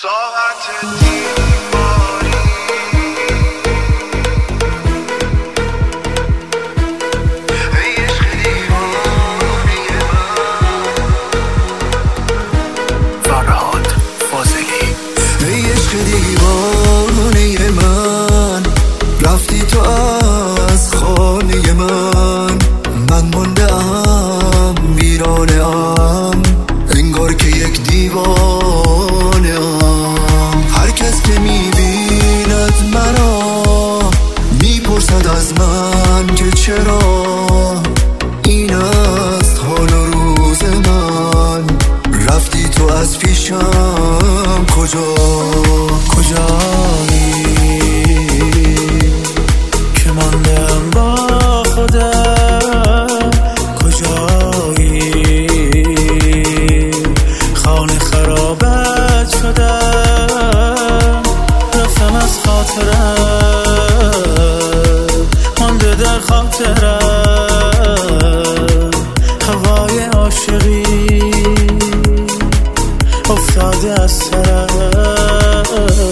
دیوانه من رفتی تو از خانه من موندم ویرانه ام انگار که یک دیوانه ام. هر کس که میبیند مرا میپرسد از من که چرا این است حال و روز من. رفتی تو از پیشم کجایی که ماندم با خودم؟ کجایی خانه خرابت شدم رفتم از خاطرم مانده در خاطرم هوای عاشقی افتاده از سرم.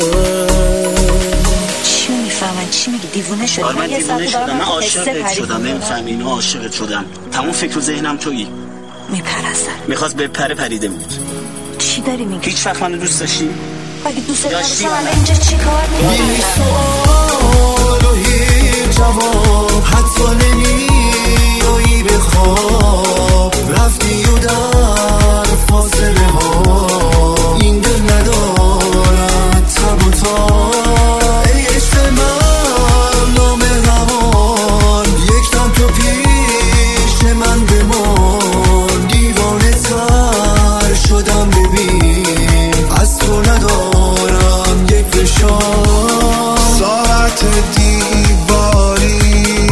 چی میفهمن؟ چی میگی؟ دیوونه شدم؟ من دیوونه شدم، من عاشقت شدم، نمیفهمی اینو عاشقت شدم. تمام فکر و ذهنم تویی. میپرستم میخواست به پریده بود. چی داری میگی؟ هیچ وقت منو دوست داشتی؟ اگه دوست داشتی من اینجا چی کار میکنم؟ بی سوال و هیچ جواب حتی نمیایی به خواب. رفتی و در فاصله ها این دل ندارد تب و تاب. ای عشق من نامهربان یک دم تو پیش من بمان. دیوانه تر شدم ببین از تو ندارم یک فشار. ساعت دیواری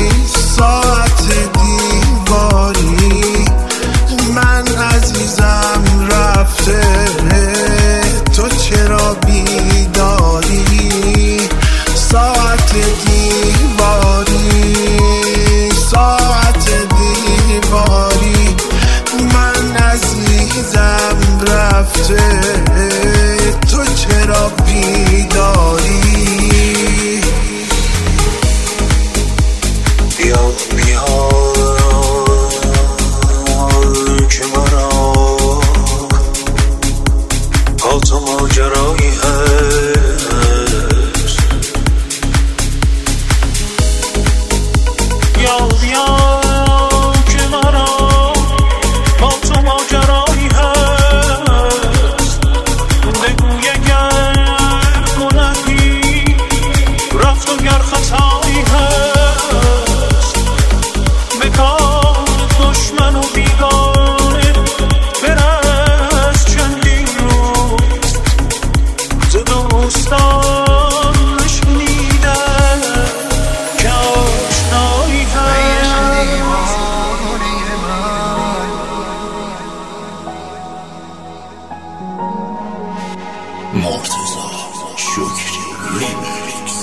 من عزیزم رفته تو چرا بیداری؟ ساعت دیواری من عزیزم رفته تو چرا بیداری؟ که مرا با تو ماجرایی هست. بیا که مرا با تو ماجرایی هست. بگو اگر گناهی رفت و گر خطایی هست. به کار دشمن و بیگانه برس چندین روز ز دوستان نشنیدن که آشنایی هست. مرتضی شکری ریمیکس.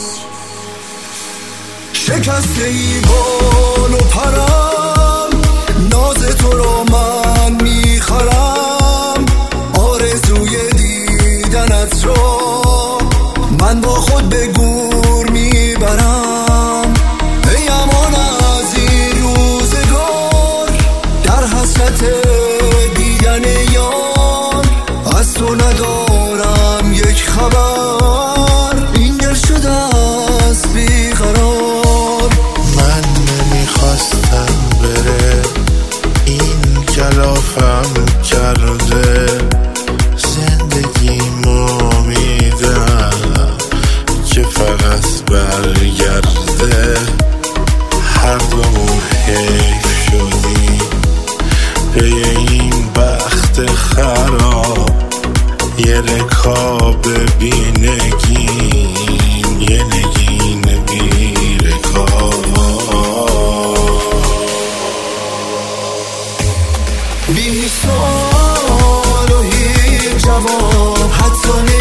شکسته ای بال و پرم ناز تو رو من میخرم. آرزوی دیدنت رو من با خود به گور میبرم. ای امان از این روزگار در حسرت دیدن یار. از تو ندارم یک خبر این دل شده از بیقرار. من نمیخواستم بره این کلافم کرده. زندگیمو میدم که فقط برگرده. هر دومون حیف شدیم به این بخت خراب. یه رکاب بینگین یه نگین بیرکاب. بی سوال و هیچ جواب حتی